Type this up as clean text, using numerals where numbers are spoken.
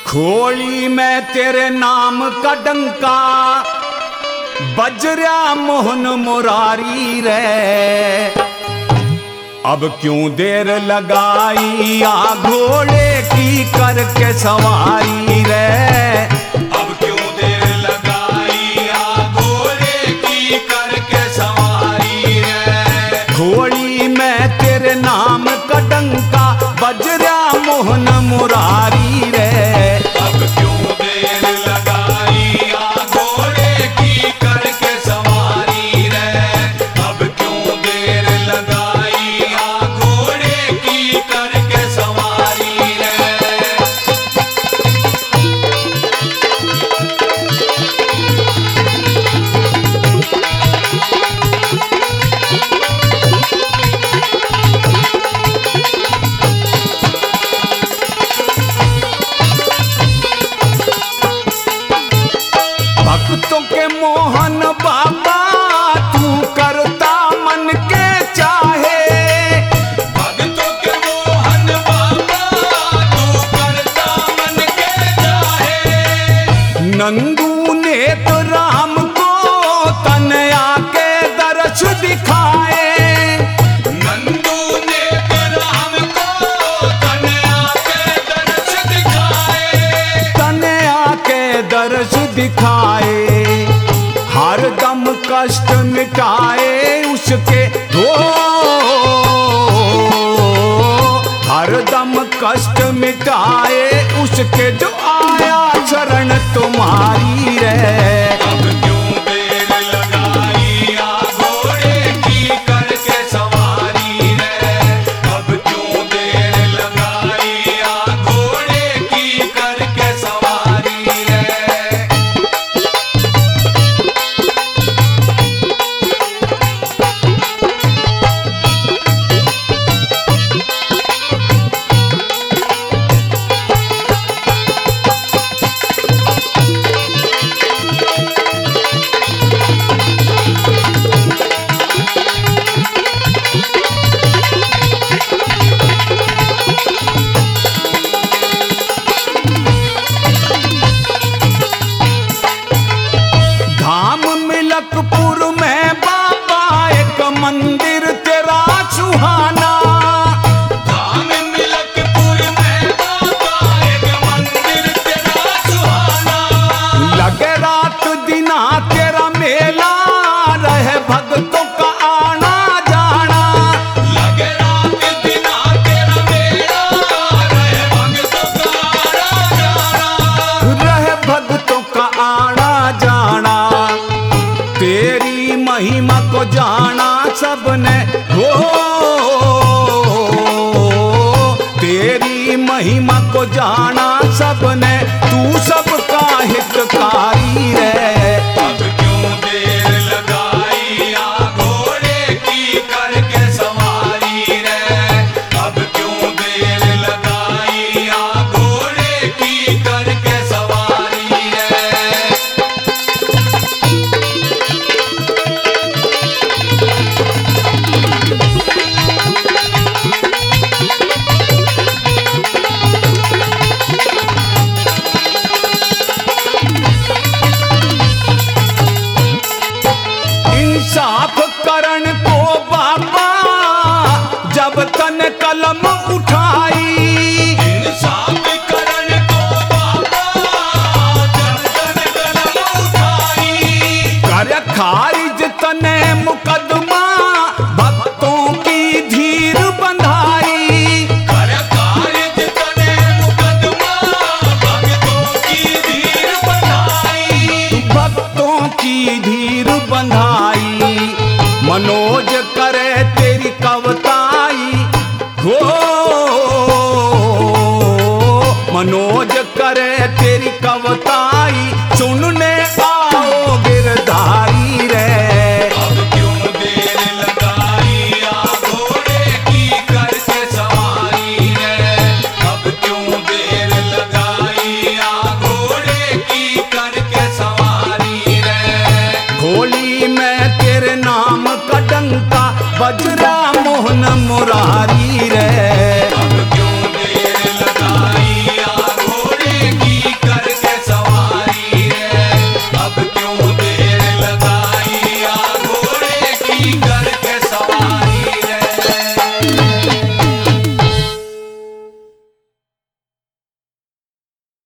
खोली में तेरे नाम का डंका बजरा मोहन मुरारी रे। अब क्यों देर लगाई आ घोड़े की करके सवारी रे। अब क्यों देर लगाई आ घोड़े की करके सवारी रे। घोड़ी में तेरे नाम का डंका बजरा मोहन मुरारी रे। अब क्यों देर लगाई आ घोड़े की करके सवारी रे। अब क्यों देर लगाई आ घोड़े की करके सवारी रे। भक्तों के मोहन बाबा तू करता मन के चाहे। भक्तों के मोहन बाबा तू करता मन के चाहे। नंदू ने तो राम को तनया के दर्श दिखाए। नंदू ने तो राम को तनया के दर्श दिखाए। तनया के दर्श दिखाए। हर दम कष्ट मिटाए उसके हो। हर दम कष्ट मिटाए उसके जो आया शरण तुम्हारी रे। अब क्यों देर लगाई आ घोड़े की करके सवारी रे। अब क्यों देर लगाई आ घोड़े की करके सवारी रे। धाम मिलकपुर में बाबा एक मंदिर तेरा सुहाना। धाम मिलकपुर में बाबा एक मंदिर तेरा सुहाना। लगे रात दिना तेरा मेला रहे भक्तों का आना जाना। लगे रात दिना तेरा मेला रहे भक्तों का आना जाना। रहे भक्तों का आना जाना। तेरी महिमा को जाना सबने हो। तेरी महिमा को जाना सबने तू सबका हितकारी रे। अब क्यों देर लगाई आ घोड़े की करके सवारी रे। अब क्यों देर लगाई आ घोड़े की करके सवारी रे। इंसाफ करण को बाबा जब तन कलम उठाई। इंसाफ करण को बाबा जब तन कलम उठाई। कर खारिज तने मुकदमा भक्तों की धीर बंधाई। कर खारिज तने मुकदमा भक्तों की धीर बंधाई। भक्तों की धीर बंधाई। मनोज करे तेरी कवताई हो। मनोज करे तेरी कवताई सुनने आओ गिरधारी रे। अब क्यों देर लगाई आ घोड़े की करके सवारी रे। अब क्यों देर लगाई आ घोड़े की करके सवारी रे। होली में तेरे नाम का डंका बजरा मोहन मुरारी